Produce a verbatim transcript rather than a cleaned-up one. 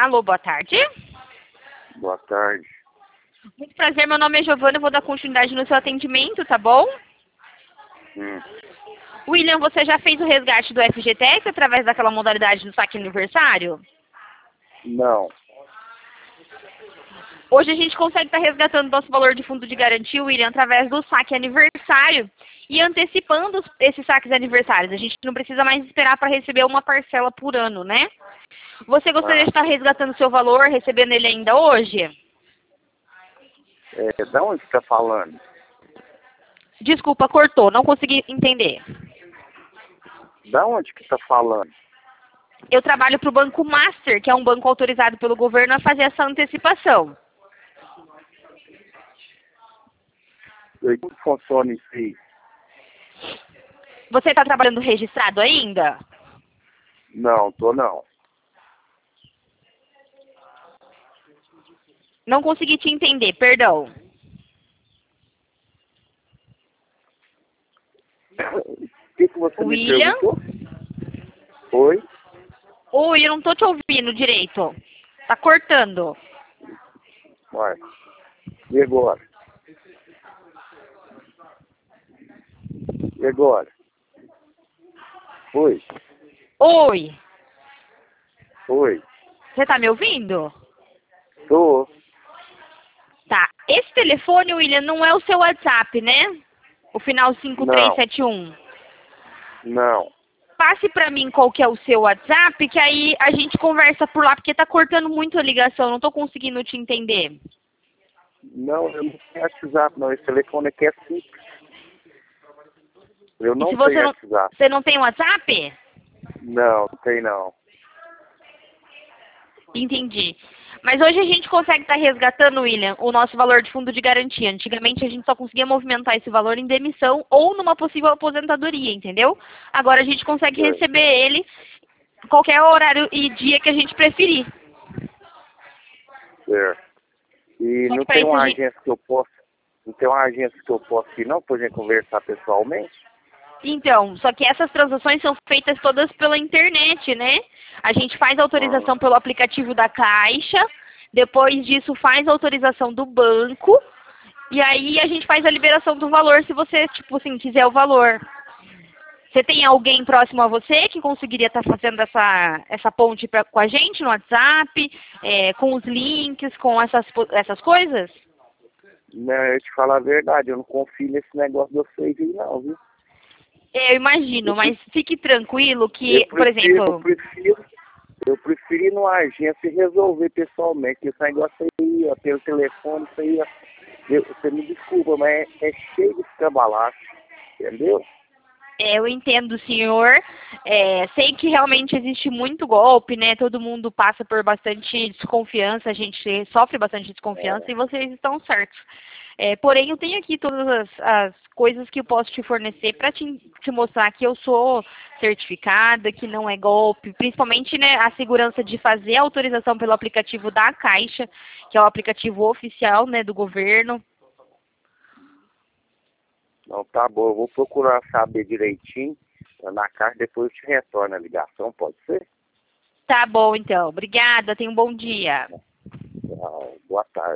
Alô, boa tarde. Boa tarde. Muito prazer, meu nome é Giovana, eu vou dar continuidade no seu atendimento, tá bom? Hum. William, você já fez o resgate do F G T S através daquela modalidade do saque aniversário? Não. Hoje a gente consegue estar resgatando nosso valor de fundo de garantia, William, através do saque aniversário e antecipando os- esses saques aniversários. A gente não precisa mais esperar para receber uma parcela por ano, né? Você gostaria Ah. de estar resgatando seu valor, recebendo ele ainda hoje? É, da onde você está falando? Desculpa, cortou, não consegui entender. Da onde que está falando? Eu trabalho para o Banco Master, que é um banco autorizado pelo governo a fazer essa antecipação. E como funciona isso aí? Você está trabalhando registrado ainda? Não, tô não. Não consegui te entender, perdão. O que, que você me William? perguntou? Oi? Oi, eu não tô te ouvindo direito. Tá cortando. Uai. E agora? E agora? Oi? Oi, Oi? você tá me ouvindo? Tô. Tá. Esse telefone, William, não é o seu WhatsApp, né? O final cinco três Não. sete um. Não. Passe pra mim qual que é o seu WhatsApp, que aí a gente conversa por lá, porque tá cortando muito a ligação, não tô conseguindo te entender. Não, eu não tenho WhatsApp não. Esse telefone aqui é simples. Eu E não se você tenho não, WhatsApp. você não tem WhatsApp? Não, não tem não. Entendi. Mas hoje a gente consegue estar resgatando, William, o nosso valor de fundo de garantia. Antigamente a gente só conseguia movimentar esse valor em demissão ou numa possível aposentadoria, entendeu? Agora a gente consegue É. receber ele qualquer horário e dia que a gente preferir. Certo. E Só não que para tem isso a uma gente... agência que eu possa, não tem uma agência que eu possa ir não, pra gente conversar pessoalmente? Então, só que essas transações são feitas todas pela internet, né? A gente faz Ah, autorização pelo aplicativo da Caixa, depois disso faz autorização do banco, e aí a gente faz a liberação do valor se você, tipo assim, quiser o valor. Você tem alguém próximo a você que conseguiria estar fazendo essa, essa ponte pra, com a gente no WhatsApp, é, com os links, com essas, po- essas coisas? né, eu te falar a verdade, eu não confio nesse negócio de vocês aí não, viu? É, eu imagino, Eu, pre- mas fique tranquilo eu que, por prefiro, eu exemplo, prefiro, eu prefiro ir numa agência e resolver pessoalmente. Esse negócio aí, ó, pelo telefone, isso aí, ó, eu- você me desculpa, mas é, é cheio de escambalacho, entendeu? é, eu entendo, senhor. É, sei que realmente existe muito golpe, né? Todo mundo passa por bastante desconfiança, a gente sofre bastante desconfiança É, e vocês estão certos. É, porém, eu tenho aqui todas as, as coisas que eu posso te fornecer para te, te mostrar que eu sou certificada, que não é golpe, principalmente, né, a segurança de fazer a autorização pelo aplicativo da Caixa, que é o aplicativo oficial, né, do governo. não, tá bom, eu vou procurar saber direitinho na caixa, depois eu te retorno a ligação, pode ser? Tá bom, então. Obrigada, tenha um bom dia. Ah, boa tarde.